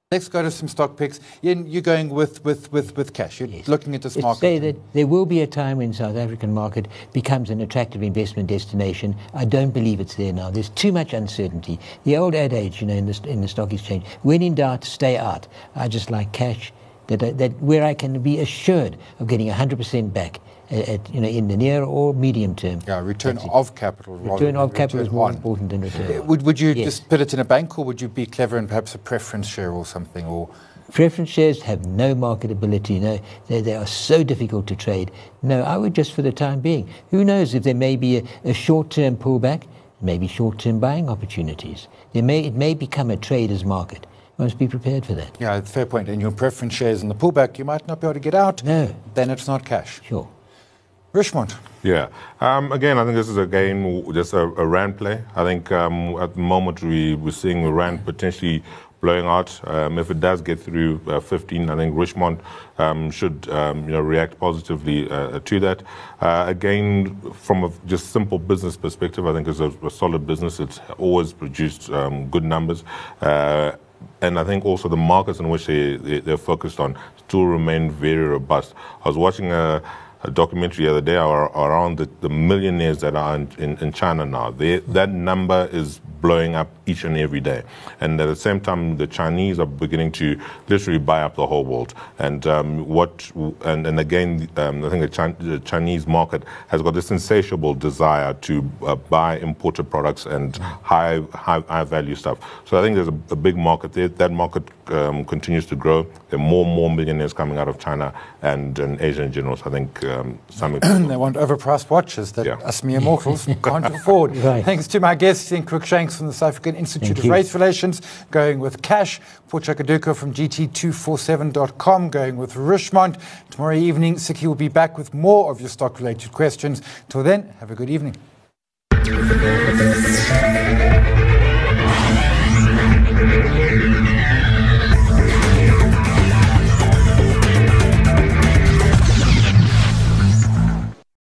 Let's go to some stock picks. Ian, you're going with cash. You're looking at this market. Say that there will be a time when South African market becomes an attractive investment destination. I don't believe it's there now. There's too much uncertainty. The old adage, in the stock exchange, when in doubt, stay out. I just like cash, that where I can be assured of getting 100% back. In the near or medium term. Yeah, return of capital. Return of capital is more important than return. Would you just put it in a bank, or would you be clever and perhaps a preference share or something? Or preference shares have no marketability. No, they are so difficult to trade. No, I would just for the time being. Who knows if there may be a short-term pullback, maybe short-term buying opportunities. It may become a trader's market. Must be prepared for that. Yeah, fair point. And your preference shares in the pullback, you might not be able to get out. No. Then it's not cash. Sure. Richmond. Yeah. Again, I think this is just a rand play. I think at the moment we're seeing the rand potentially blowing out. If it does get through 15, I think Richmond should react positively to that. Again, from a just simple business perspective, I think it's a solid business. It's always produced good numbers. And I think also the markets in which they're focused on still remain very robust. I was watching a documentary the other day around the millionaires that are in China now. That number is blowing up each and every day. And at the same time, the Chinese are beginning to literally buy up the whole world. And again, I think the Chinese market has got this insatiable desire to buy imported products and high value stuff. So I think there's a big market there. That market continues to grow. There are more and more millionaires coming out of China and Asia in general. So I think something. They want overpriced watches that us mere mortals can't afford. Right. Thanks to my guests, Ian Cruikshanks from the South African Institute of Race Relations, going with cash. Paul Chakaduko from GT247.com, going with Richmond. Tomorrow evening, Siki will be back with more of your stock-related questions. Till then, have a good evening. Thank you.